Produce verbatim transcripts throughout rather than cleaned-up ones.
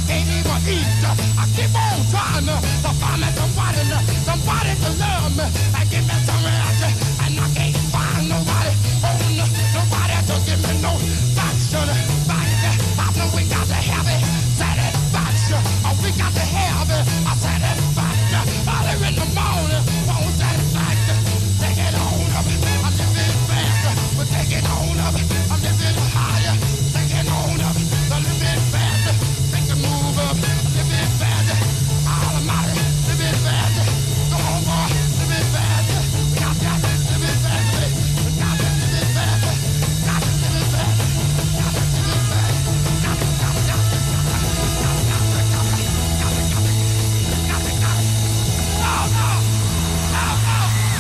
can't even eat. I keep on trying to find me somebody, somebody to love me. I give me some rest, and I can't find nobody. Oh, no, nobody to give me no satisfaction. I know we got to have it, satisfaction. Oh, we got to have it, a satisfaction. Early in the morning, won't satisfaction. Take it on up, I'm living faster. We're taking on up, I'm living higher. Taking on up, I'm living faster. Make a move up, living faster. Almighty, living faster. Come on, boy, living faster. We got that, living faster. We got that, living faster. Got to living faster. Got to living faster. Got to, got to, got to, got to, got to, got to, got to, got to, got to, got to, got to. No, no, no, no.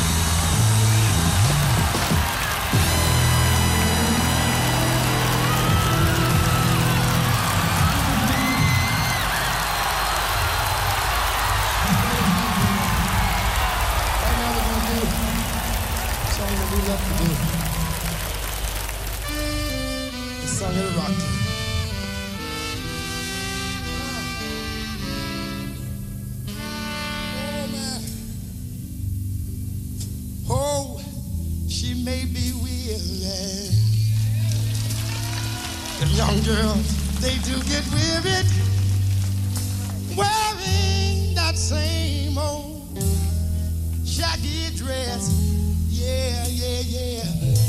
We love to do. The song of the rock. Oh man. Oh, she may be weary. The young girls, they do get weary wearing that same old shaggy dress. Yeah, yeah, yeah.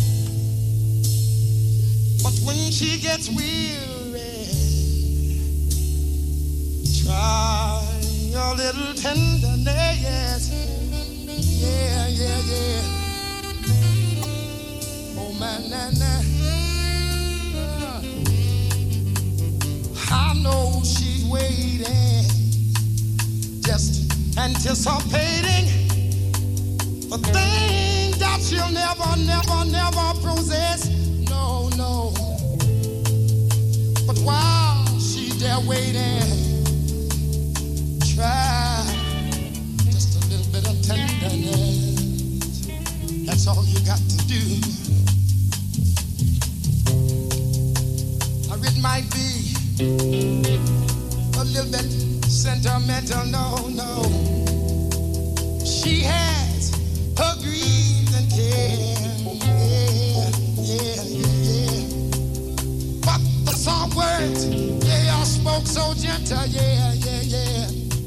But when she gets weary, try a little tenderness. Yeah, yeah, yeah. Oh, man, man, man. I know she's waiting, just anticipating a thing that she'll never, never, never possess. No, no. But while she's there waiting, try just a little bit of tenderness. That's all you got to do. Now it might be a little bit sentimental. No, no. She has her grief and care, yeah, yeah, yeah. But the soft words, they all spoke so gentle, yeah, yeah, yeah.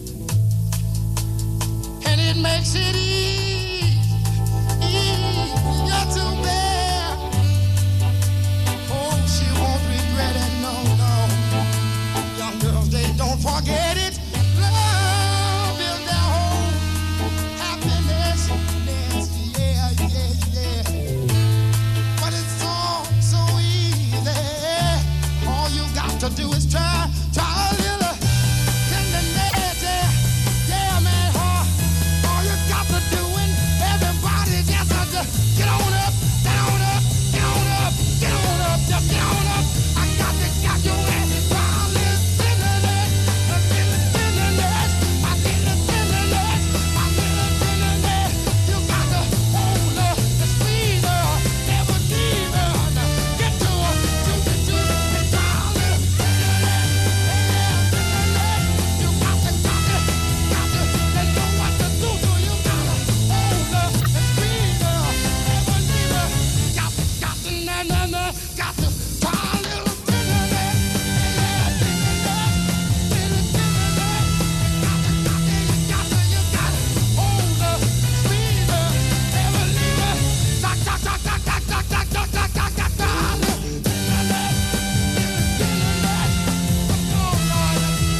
And it makes it easy, easier to bear. Oh, she won't regret it, no, no. Young girls, they don't forget it. Love is their home, happiness. Yeah, yeah, yeah. But it's all so easy. All you got to do is try, try a little tenderness. Yeah, yeah, man, huh? All you got to do and everybody just has to get on up, get on up, get on up, get on up, just get on up. I got to got your ass. Try a little tenderness, a little tenderness, a little tenderness, a little tenderness. You got to hold her, the squeeze her, never leave her. Get to her, to the, to the, try a little tenderness, tenderness. You got to, got to, got to, they know what to do, so you got to hold her, the squeeze her, never leave her. Got to, got to, na, na, na, got to try a little tenderness, yeah, tenderness, little tenderness. Got to, got to, you got to, you got to hold her, squeeze her, never leave her. Talk, talk, talk, talk, talk, talk, talk, talk, talk, talk, talk, talk. Tenderness, tenderness. Oh, Lord.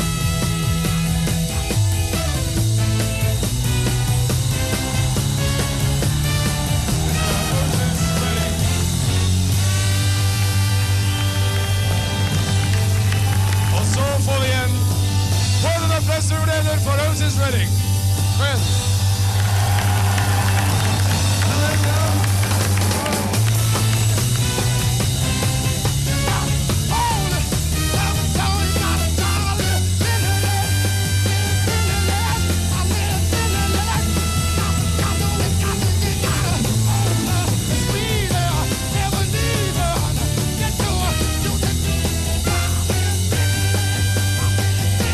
Og så får vi en hånden applaus for det for Otis Redding. Men Get to her, to the,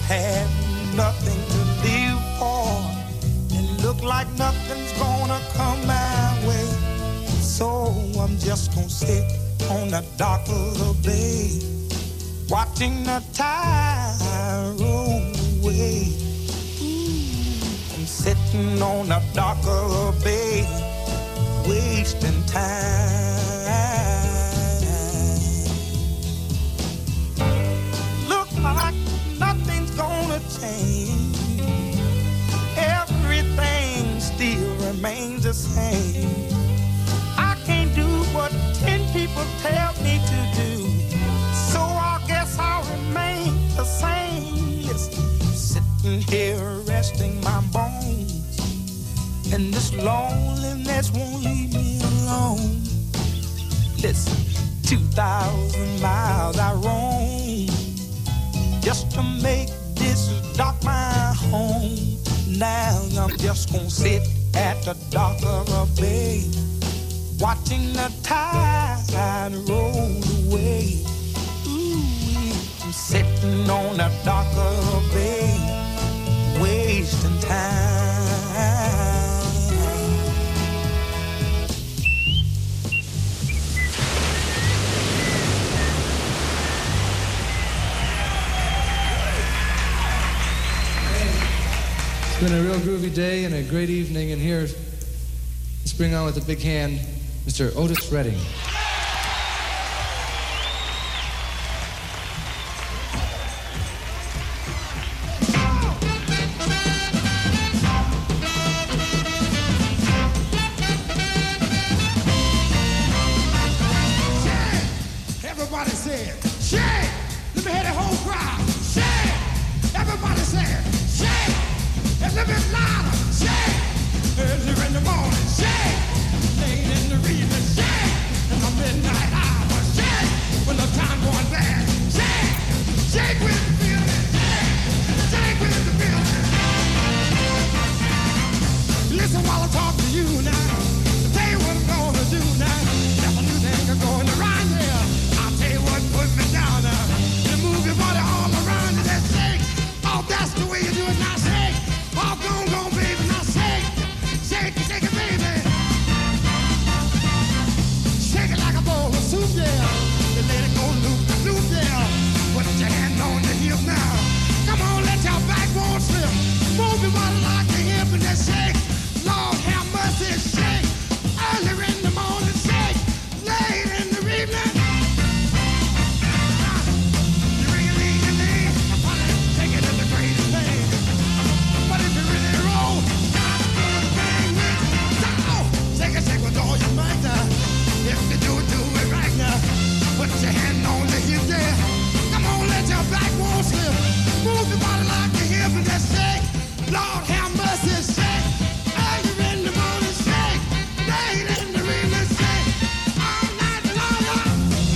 had nothing to live for, and look like nothing's gonna come my way. So I'm just gonna sit on the dock of the bay, watching the tide roll away. Ooh, I'm sitting on the dock of the bay, wasting time. Look like nothing's gonna change. Everything still remains the same. I can't do what ten people tell me to do, so I guess I'll remain the same. Listen, sitting here resting my bones, and this loneliness won't leave me alone. Listen, two thousand miles I roam just to make this dock my home. Now I'm just gonna sit at the dock of a bay, watching the tide roll away. Ooh, I'm sitting on the dock of a bay, wasting time. It's been a real groovy day and a great evening, and here, let's bring on with a big hand, Mister Otis Redding. Everybody said, shake! Let me hear the whole crowd. Shake! Everybody said, shake! A little bit louder. Shake! Early in the morning. Shake! Late in the evening. Shake! In the midnight hour. Shake! When the time going bad. Shake! Shake with the feeling. Shake! Shake with the feeling. Listen while I talk to you now. I'll tell you what I'm gonna do now. There's a new thing going around here. I'll tell you what put me down now. You move your body all around and then shake. Oh, that's the way you do it now. Shake. Oh, go, go, baby. Now shake. Shake it, shake it, baby. Shake it like a bowl of soup, yeah. You let it go loop, loop, yeah. Put your hand on the hip now. Come on, let your backbone slip. Move your body like a hip and then shake. Lord have mercy, shake. Early in the morning, shake. Late in the evening. You really, really, honey, take it as the greatest thing. But if you really roll, gotta do the thing with so, shake it, shake with all your might now. If you do it, do it right now. Put your hand on the hip there. Come on, let your backbone slip. Move your body like a hip and just shake. Lord have mercy, shake. Early in the morning, shake. Late in the evening, shake. All night long.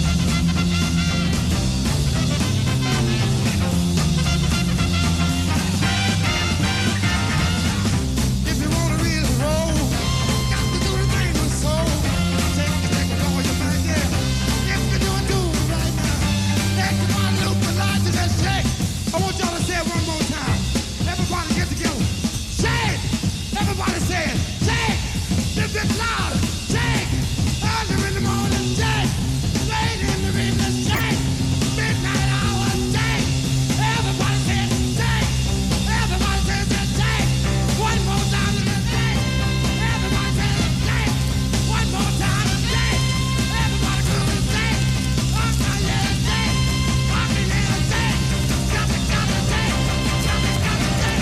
If you wanna really roll, got to do the thing with soul. Take it, take it all your might, yeah. If you do it, do it right now. Let your body loop the light to that shake. I want y'all to say it one more time. Everybody get together. Shake! Everybody say it. Shake! Lift it louder. Shake! Early in the morning, shake! Late in the evening, shake! Midnight hour, shake! Everybody say it. Shake! Everybody say it. Shake! One more time, shake! Everybody say it. Shake! One more time, shake! Everybody groove and shake! Rock my yeah, shake! Rock me yeah, shake! Got it, got it, shake! Got it, got it, shake!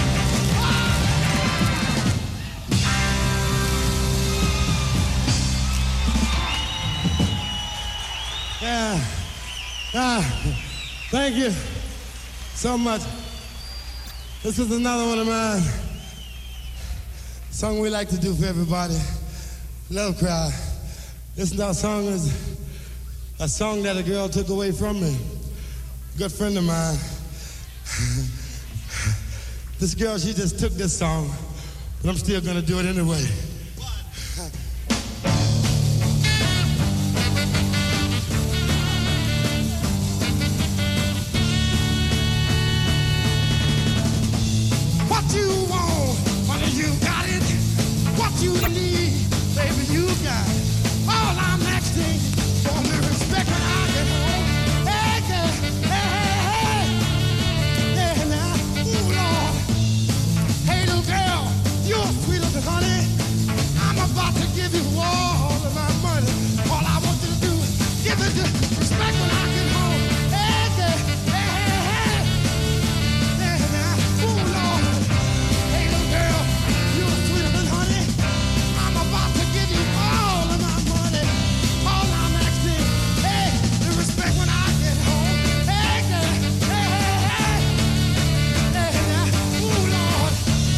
Yeah. Ah, thank you so much. This is another one of mine. Song we like to do for everybody. Love Cry. This now song is a song that a girl took away from me. Good friend of mine. This girl, she just took this song, but I'm still gonna do it anyway. you need, baby, you got it. All I'm asking for me respect when I get home. Hey, yeah, hey, hey, hey, yeah, now, ooh, Lord. Hey, little girl, you're sweet as honey. I'm about to give you all of my money. All I want you to do is give it the respect when I get home. Hey, yeah, hey, hey, hey, yeah, now, ooh, Lord. Hey, little girl, you're sweeter than honey. I'm about to give you all of my money. All I'm asking, hey, the respect when I get home. Hey, yeah, hey, hey, hey, yeah, now, ooh, Lord.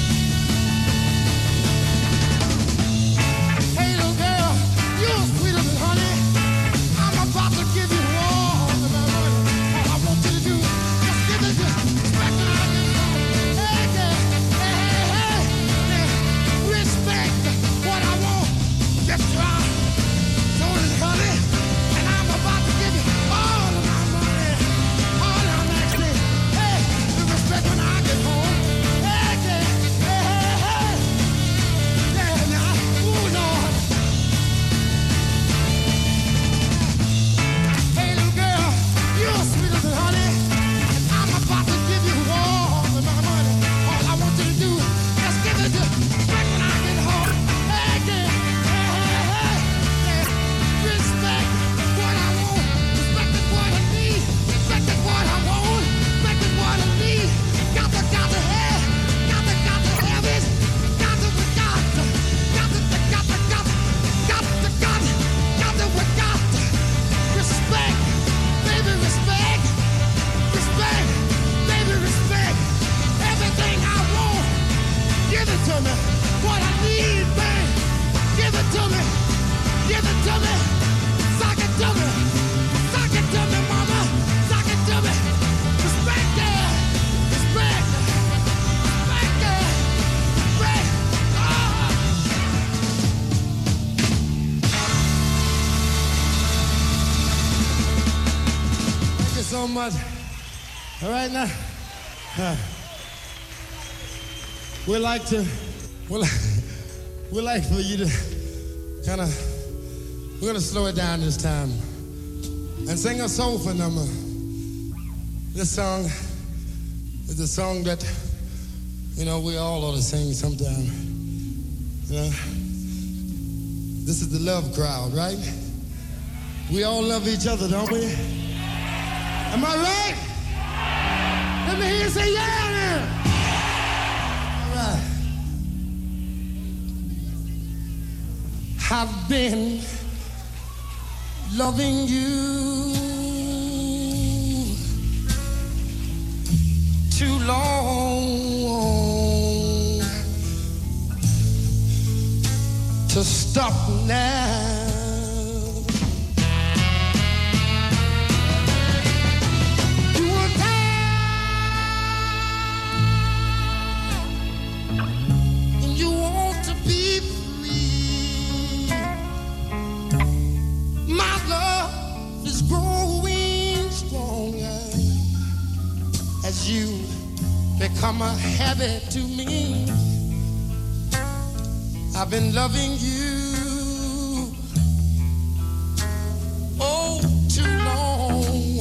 Hey, little girl, you're sweeter than honey. I'm about to give you all of my money. All I want you to do, just give it the respect when I get home. Hey, yeah, hey, hey, hey, yeah. Respect what I want. Yes, you are. So is honey. And I'm about to give you all of my money. All I'm asking, hey, the respect when I get home. Hey, yeah, hey, hey, hey. Yeah, now, ooh, Lord. Hey, little girl, you're sweeter than honey. And I'm about to give you all of my money. All I want you to do is give it to respect when I get home. Hey, yeah, hey, hey, hey, yeah. Respect what I want. Respect is what I need. Respect is what I want. Respect is what I need. Got to, got to have. Got to, got to have it. Got to, we got to. Got to, got to, got to. Got to, got to. Got to, we got to. Respect, baby, respect. Respect, baby, respect. Everything I want, give it to me. What I need, babe, give it to me. Give it to me. Sock it to me. Sock it to me, mama. Sock it to me. Respect, yeah. Respect. Respect, yeah. Respect. Ah. Thank you so much. All right now, uh, we like to, we like, we like for you to kind of, we're gonna slow it down this time and sing a soulful number. This song is a song that, you know, we all ought to sing sometime. You know, this is the love crowd, right? We all love each other, don't we? Am I right? Let me hear you say yeah now. All right. I've been loving you too long to stop now. You were down and you want to be free. My love is growing stronger as you become a habit to me. I've been loving you oh too long,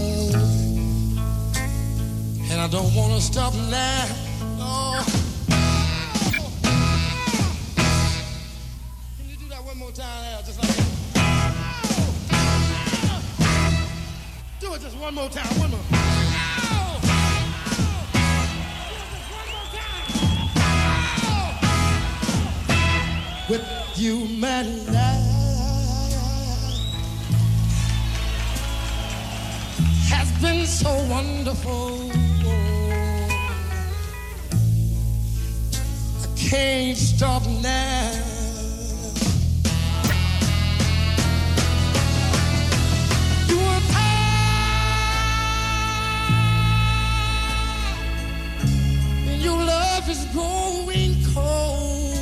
and I don't want to stop now. No. Can you do that one more time, Al, just like that? Do it just one more time, one more. With you, my life has been so wonderful. I can't stop now. You were kind, and your love is growing cold.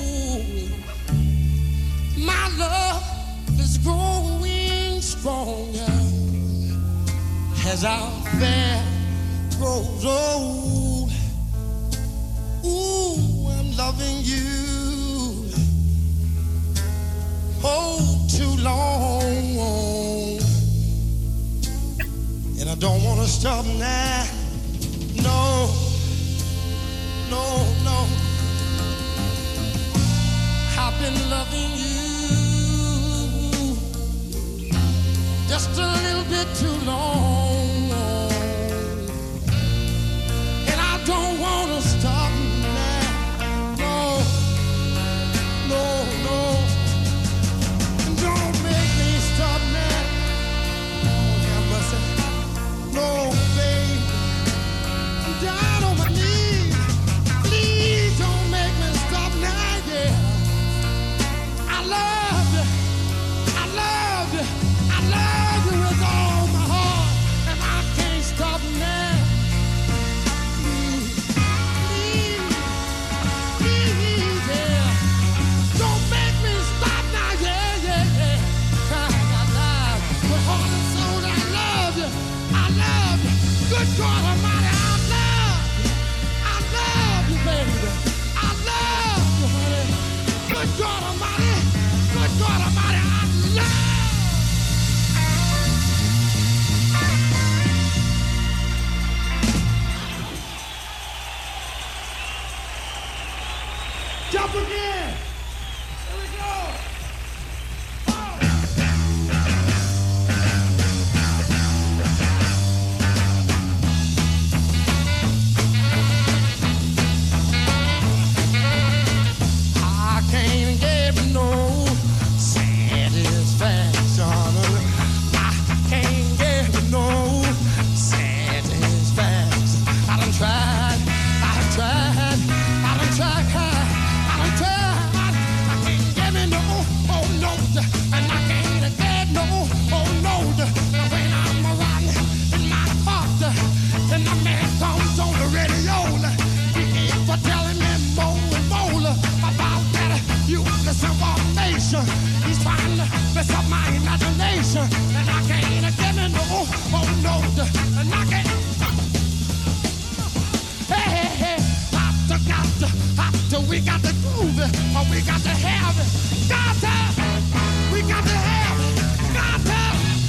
My love is growing stronger as our affair grows old. Ooh, I'm loving you don't want to stop now. No, no, no. I've been loving you just a little bit too long, and I don't want to stop now. No, no, no. Don't make me stop now. No, babe, I'm down on my knees. Please don't make me stop now, yeah. I love you, I love you, I love you with all my heart, and I can't stop now. Please, please, please, yeah. Don't make me stop now, yeah, yeah, yeah. I love you with heart and soul, I love you. I love you. Good God Almighty, I love you. I love you, baby. I love you, honey. Good God Almighty. Good God Almighty, I love you. Jump again. Here we go. Can't get no satisfaction. I can't get no satisfaction. I done tried, I done tried, I done tried, I done tried. I can't get me no, oh no, and I can't get no, oh no. When I'm around in my heart, then the man comes on the radio. He keeps telling me more and more about useless information. He's trying to mess up my imagination, and I can't get me no, oh no, and I can't. Hey, hey, hey, got to, got to, got to, we got to groove it, or we got to have it. Got to, we got to have it. Got to,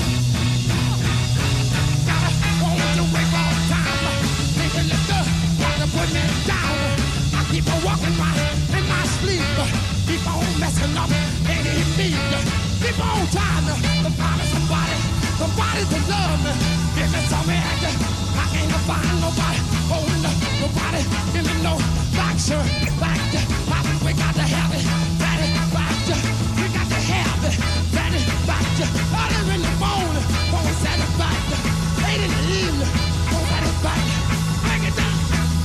gotta, want to wake all the time, thinking it's good, want to put me down. I keep on walking my, in my sleep. Keep on messing up any need. Keep on trying to find somebody, somebody to love me. Give me some act. I can't find nobody. Oh, no, nobody. Give me no action. Back to, we got to have it. That is back to, we got to have it. That is back to, early in the morning. Won't set it back to, late in the evening. Won't set it back. Bring it down.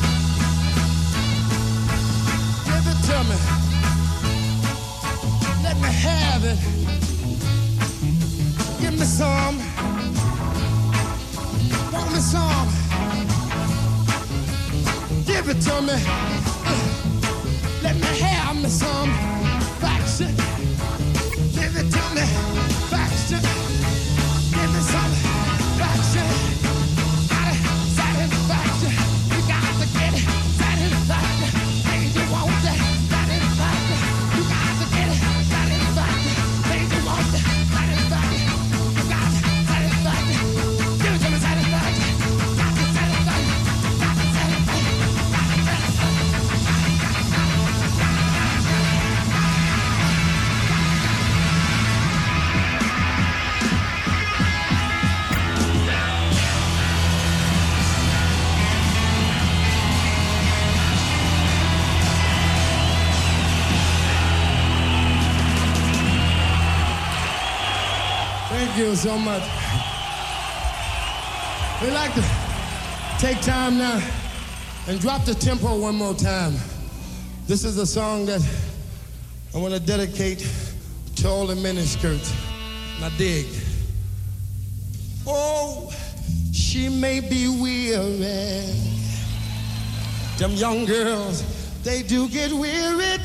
Give it to me. Let me have it. Give me some. Want me some. Give it to me. Let me have me some. Faction. Give it to me. Faction. Give me some. Faction. Got it. Satisfaction. You got to get it. Satisfaction. Hey, you want that. Satisfaction. You got to get it. Satisfaction. Hey, you want that. Satisfaction. You got it. Satisfaction. Give it to me. Satisfaction. Got the satisfaction. Got the satisfaction. Got the satisfaction. Thank you so much. We'd like to take time now and drop the tempo one more time. This is a song that I want to dedicate to all the miniskirts. Now dig. Oh, she may be weary. Them young girls, they do get wearied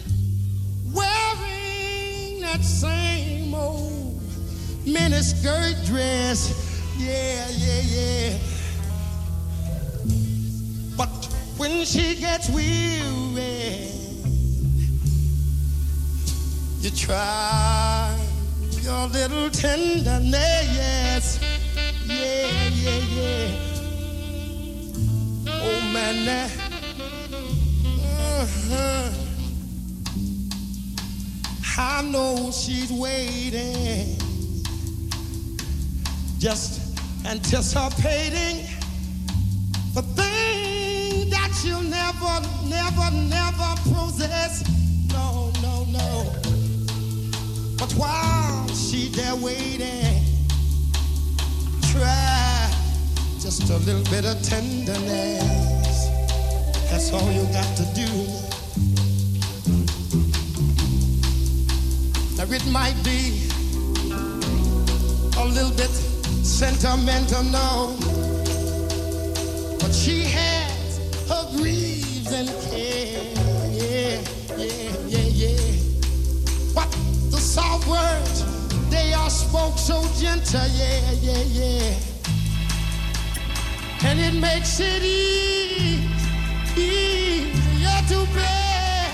wearing that same old miniskirt dress. Yeah, yeah, yeah. But when she gets weary, you try your little tenderness. Yeah, yeah, yeah. Oh man, that. Uh-huh. I know she's waiting, just anticipating the thing that she'll never, never, never possess. No, no, no. But while she's there waiting, try just a little bit of tenderness. That's all you got to do. Now it might be a little bit sentimental, no, but she has her griefs and care. Yeah, yeah, yeah, yeah. But the soft words, they are spoke so gentle. Yeah, yeah, yeah. And it makes it easy, easier to bear.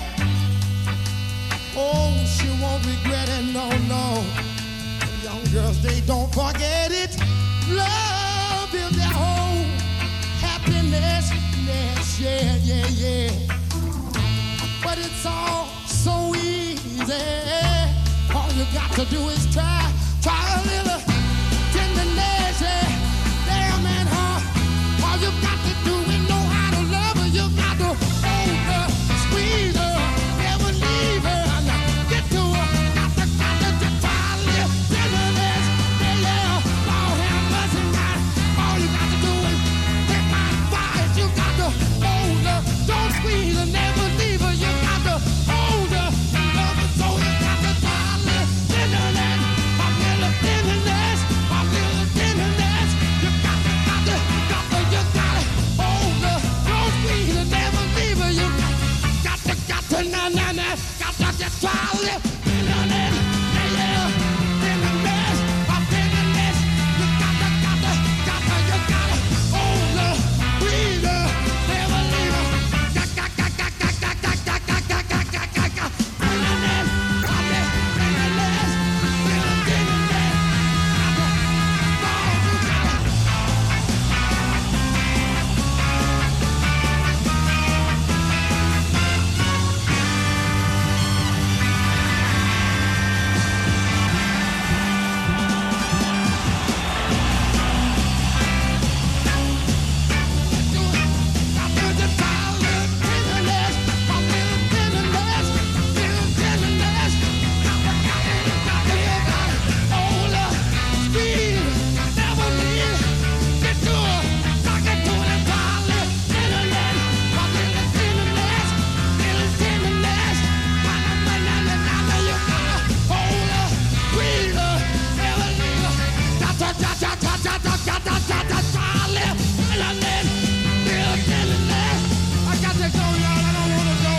Oh, she won't regret it, no, no. Young girls, they don't forget it. Love is their whole happiness. Yes, yeah, yeah, yeah. But it's all so easy. All you got to do is try, try a little tenderness. Yeah. Damn, man, huh? All you got to do is know how to love her. You got to hold her, squeeze her, never leave her. Now get to her, got to, got to, to try a little tenderness. Yeah, yeah, Lord have mercy, God. All you got to do is take my advice. You got to hold her, don't squeeze her, never leave her. You got to hold her, love her, so you got to try a little tenderness. A little tenderness, a little tenderness. You got to, got to, got to, you got to hold her, don't squeeze her, never leave her. You got to, got to, na na na, got to just try a little tenderness. Yeah, yeah, tenderness, a tenderness. You got to, got to, got to, you got to hold her, squeeze her, never leave her. Got, got, got, got, got, got, got, got, got, got, got, got, got, got. Tenderness, a little tenderness, little tenderness. Got to, oh, you got to. I got to go, y'all. I don't want to go.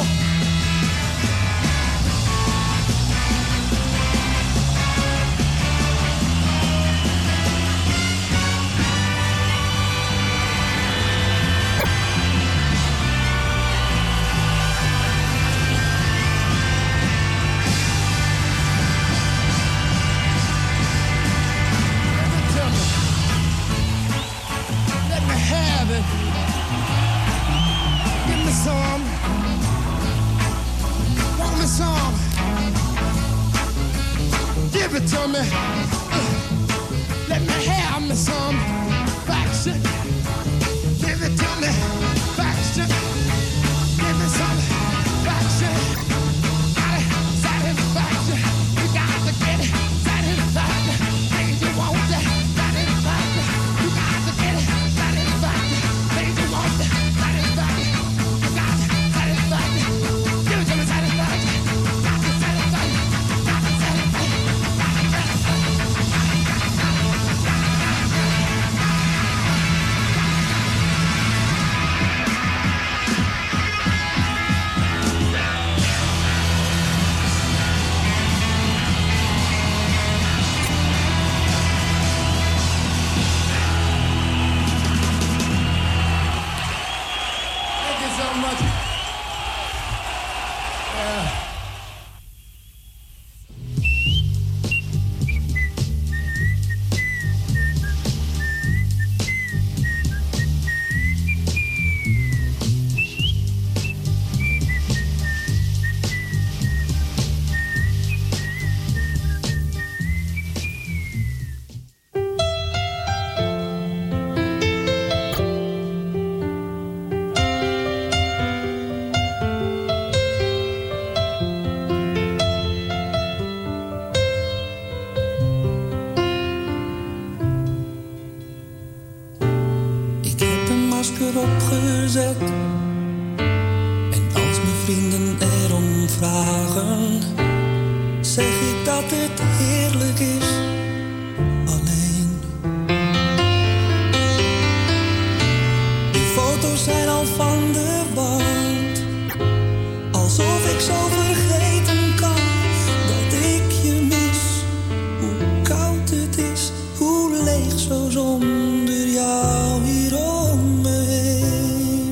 Let me have it. Give me some. Want me some. Give it to me. Uh, Let me have me some. Faction. Give it to me. Faction. Give me some. Faction. Got it. Satisfaction. You got to get it. Satisfaction. Things you want that. Satisfaction. You got to get it. Satisfaction. Things you want that. Satisfaction. You got it. Satisfaction. Give it to me. Satisfaction. Got to satisfaction. Got to satisfaction. Got to Thank you so much. Yeah. gezet. En als mijn vrienden erom vragen, zeg ik dat het heerlijk is alleen. Die foto's zijn al van de wand, alsof ik zo vergeten kan dat ik je mis. Hoe koud het is, hoe leeg zo zonder jou hier om me heen.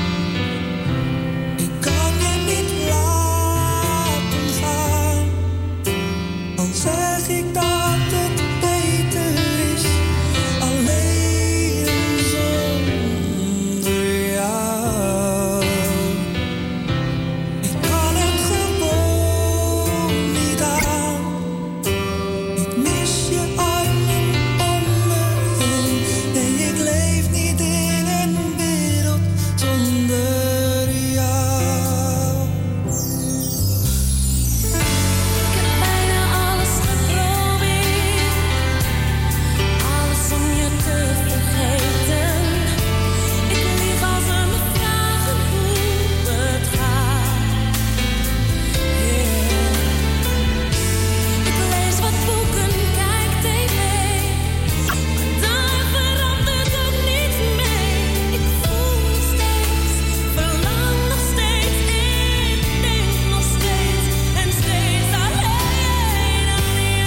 Ik kan je niet laten gaan, al zeg ik dat het beter is alleen zonder jou. Ik kan het gewoon niet aan. Ik mis je armen om me heen. Nee, ik leef niet in een wereld zonder jou. Ik heb bijna alles geprobeerd, alles om je te vergeten. Ik lieg als ze me vragen hoe het gaat. Ik lees wat boeken, kijk tv, maar daar verandert ook niets mee. Ik voel nog steeds, verlang nog steeds, ik denk nog steeds en steeds alleen aan jou.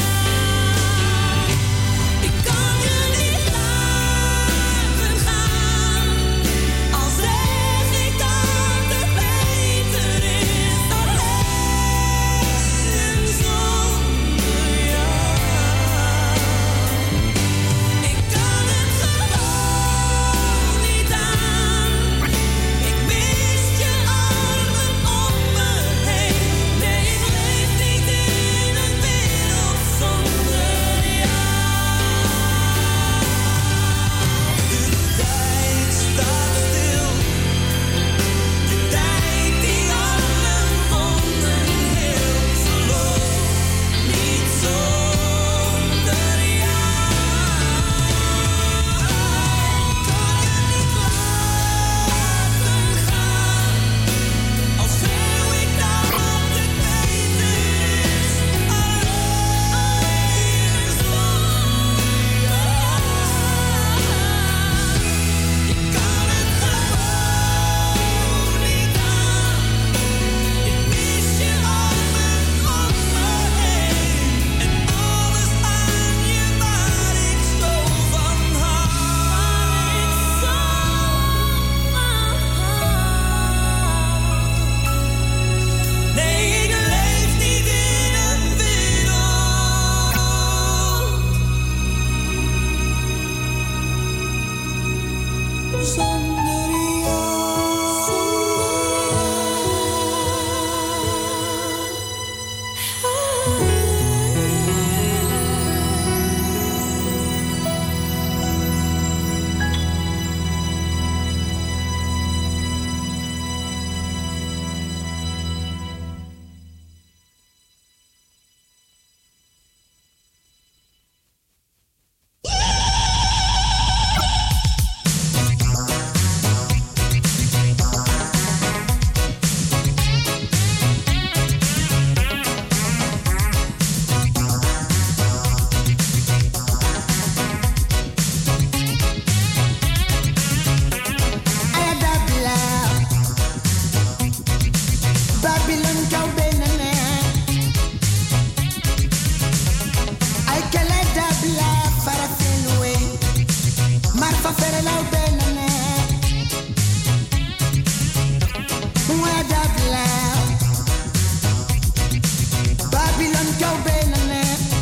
Ik kan je niet laten gaan, al zeg ik dat het beter is alleen zonder jou. Ik kan het gewoon niet aan. Ik mis je armen om me heen. Nee, ik leef niet in een wereld zonder jou. De tijd staat stil, de tijd die allen vonden heel verloren, niet zonder jou. Kan je niet laten gaan, al schreeuw ik dat het beter is alleen zonder jou. Ik kan het gewoon niet aan. Ik mis je armen om me heen en alles aan je waar ik zo van hou. Nee, ik leef niet in een wereld zonder Babylon kau benene ay kala dabla farafenwe marfa fere lau benene wa dabla Babylon kau benene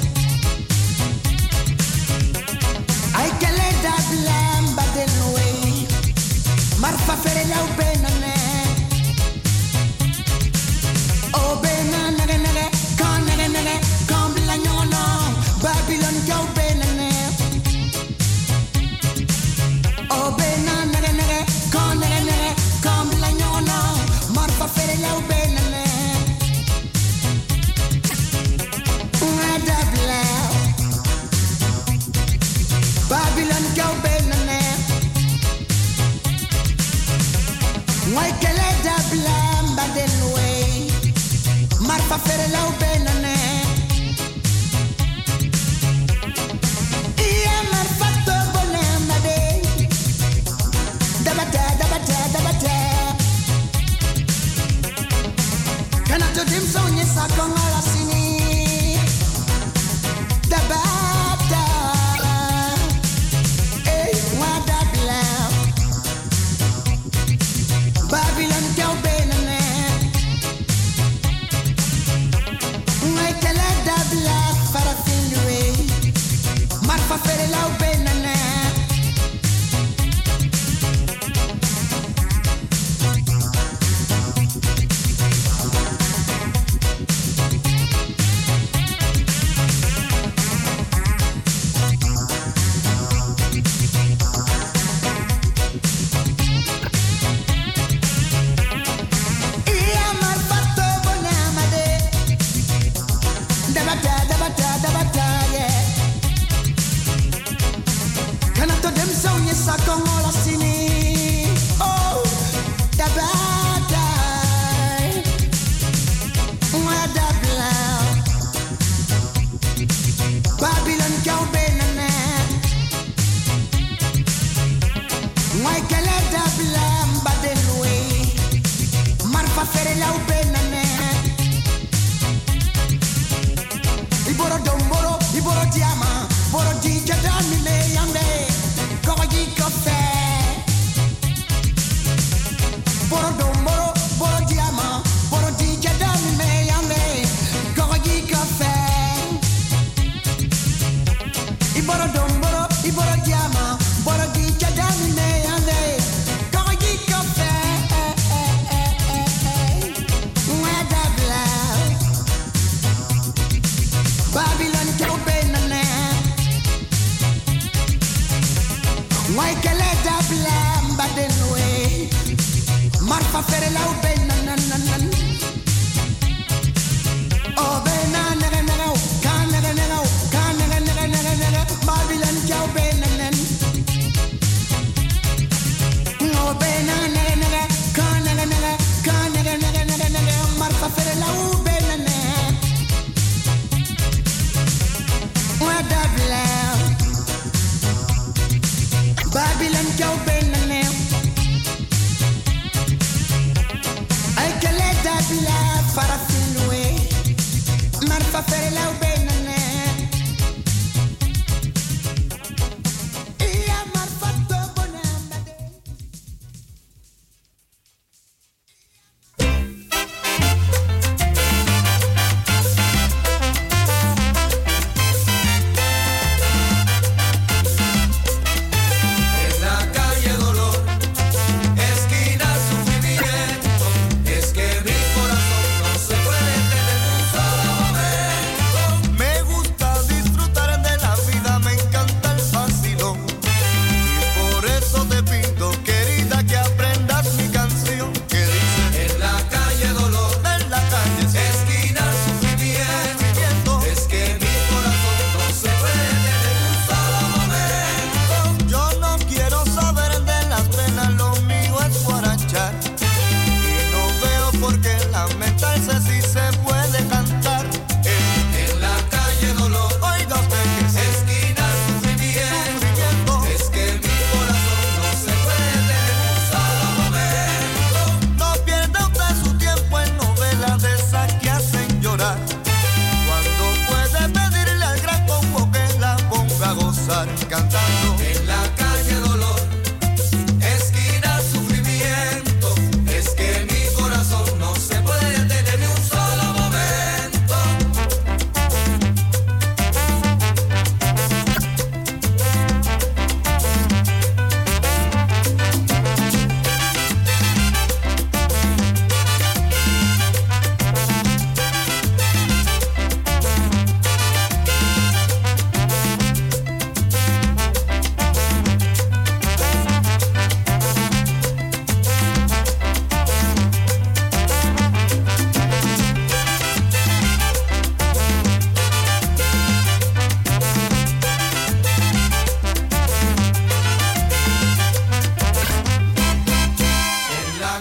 ay kala dabla badenwe marfa fere lau benene. Oh, bena nere nere, kan nere nere, kan blanyono, Babylon kau benene. Oh, bena nere nere, kan nere nere, kan blanyono, marfa fere lau benene. Ngadabla, Babylon kau benene. Why kele da blamba den way. Marfa fere lau benane. Iya marfa to bonamba de. Dabata dabata dabata. Kana to dim so nyesa kongola sini. Dabata. Hey, wada blam. Babylon kau benane. Ngai kele dabla farafin lui. Marfa fere lau benane. Iya marfa to bonamade. Dabata dabata dabata yeah. Kana to dem so nyesa kongola sini. Oh, dabata. Wada blau. Babylon kau benane. Wai kele dabla mbadenwe. Marfa fere lau benane. Iboro domboro, iboro diama, boro di jadani me yambe. Kogi kofe. Boro domboro, boro diama, boro di jadani me yambe. Kogi kofe. Iboro domboro, iboro diama, boro di jadani me yambe. Kogi kofe. Wada blau. Babylon kau benane. Wai kele da blamba denwe. Marfa fere lau benananan. Oh benana nana, kana nana, kana nana nana nana. Babylon kau benanan. Oh benana nana, kana nana, kana nana nana nana. Marfa fere lau benane. Wada blau. Babylon kau benane.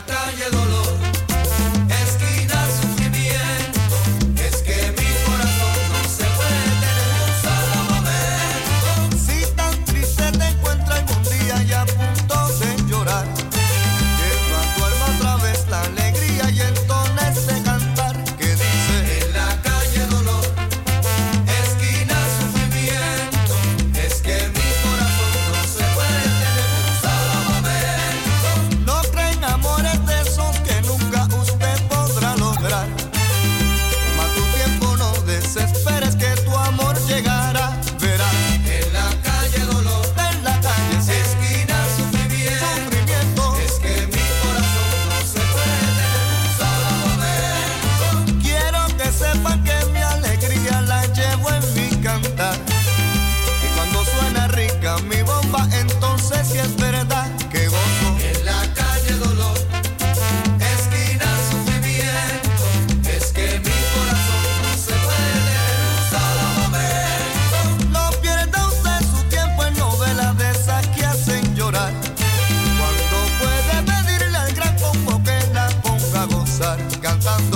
calle dolor, esquina sufrimiento, es que mi corazón no se puede tener un solo momento. Si tan triste te encuentras algún día y a punto de llorar, lleva a tu alma otra vez la alegría y entones de cantar que dice: en la calle dolor, esquina sufrimiento, es que mi corazón no se puede tener un solo momento. No creen amores de esos que nunca usted podrá lograr. Toma tu tiempo, no desesperes que tu amor llegará. Verás, en la calle dolor, en la calle sí, esquina sufrimiento, sufrimiento, es que mi corazón no se puede tener un solo momento. Quiero que sepan que mi alegría la llevo en mi cantar, y cuando suena rica mi bomba, entonces sí es verdad que gozo. En la calle dolor, esquina sufrimiento, es que mi corazón no se puede tener un solo momento. No pierda usted su tiempo en novelas de esas que hacen llorar, cuando puede pedirle al gran combo que la ponga a gozar cantando.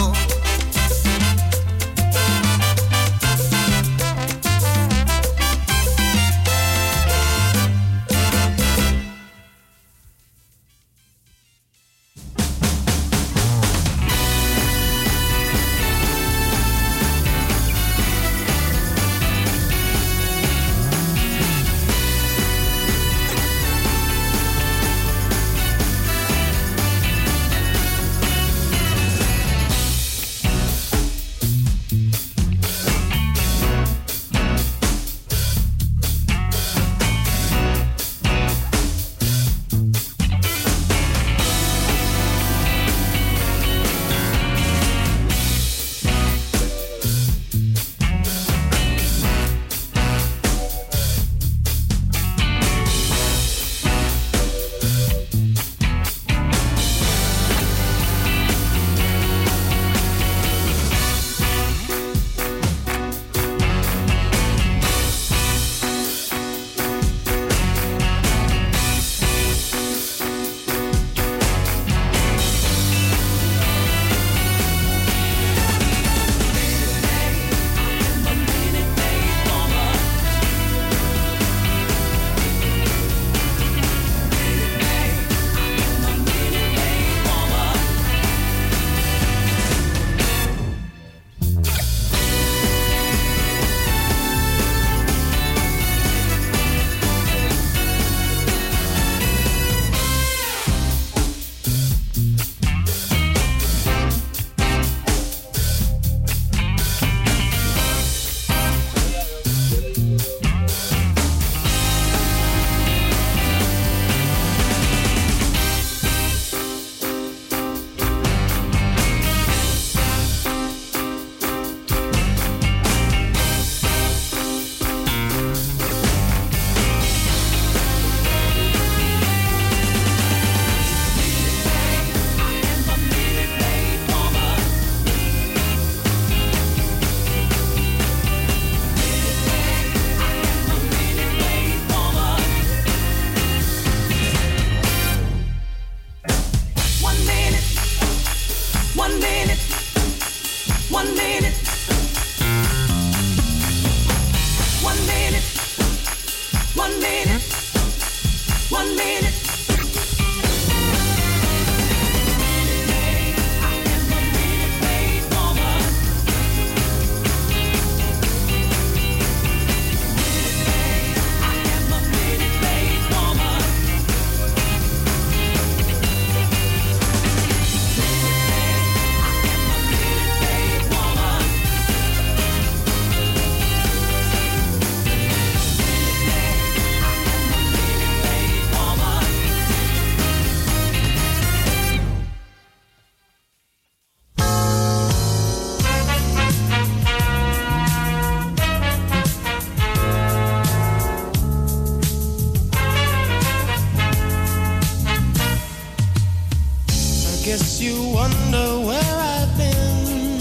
guess you wonder where I've been.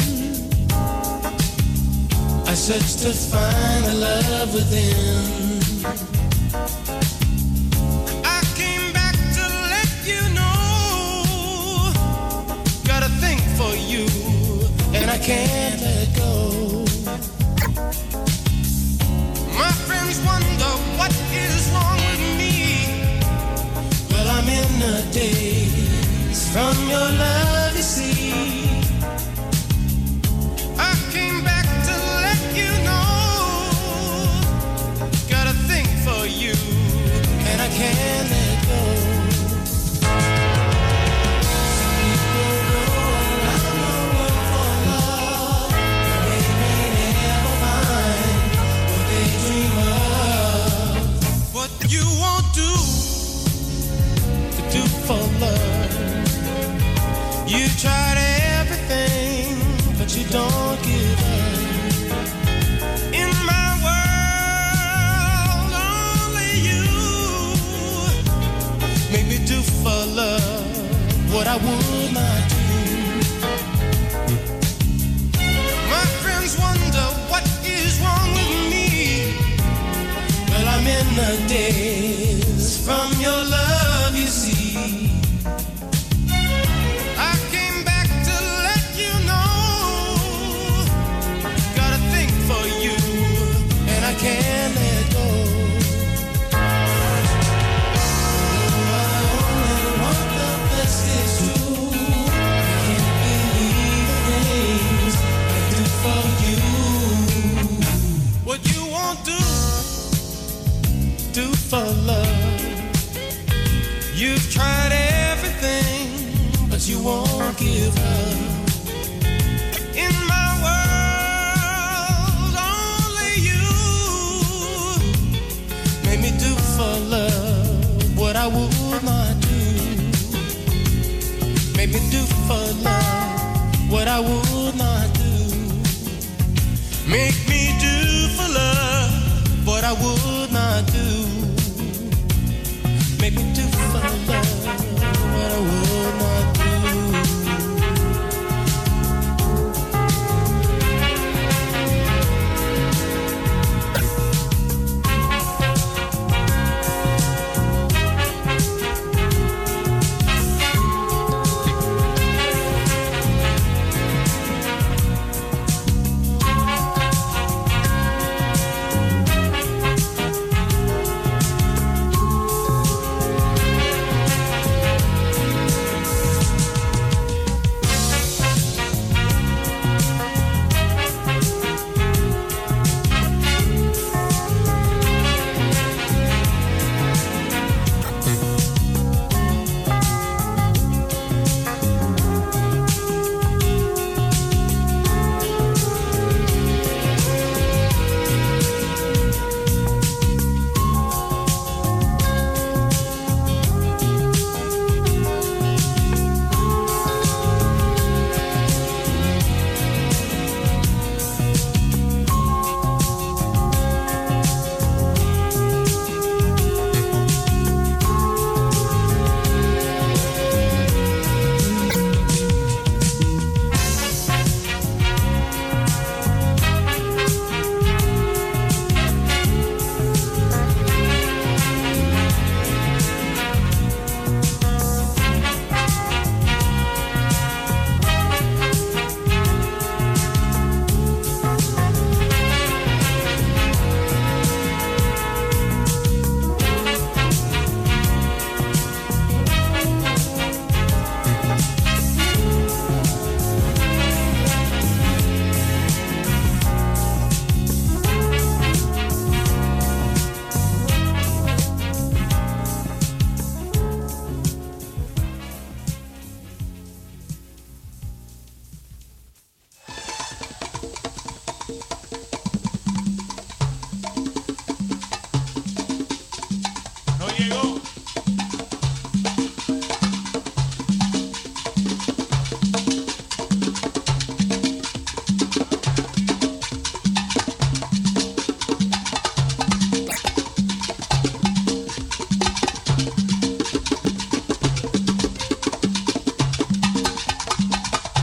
I searched to find the love within. I came back to let you know I can't let go. My friends wonder what is wrong with me. Well, I'm in the daze from your love, you see. I came back to let you know. Got a thing for you, and I can't let go. You won't do to do for love. You tried everything, but you don't give up. In my world, only you make me do for love what I would not do. My friends wonder what is wrong with me. Well, I'm in the days from your love, you see. I came back to let you know. Got a thing for you, and I can't let go. Oh, I only want the best, it's true. I can't believe the things I do for you. What you won't do do for love. You've tried everything, but you won't give up. In my world, only you made me do for love what I would not do. Made me do for love what I would not do. Make me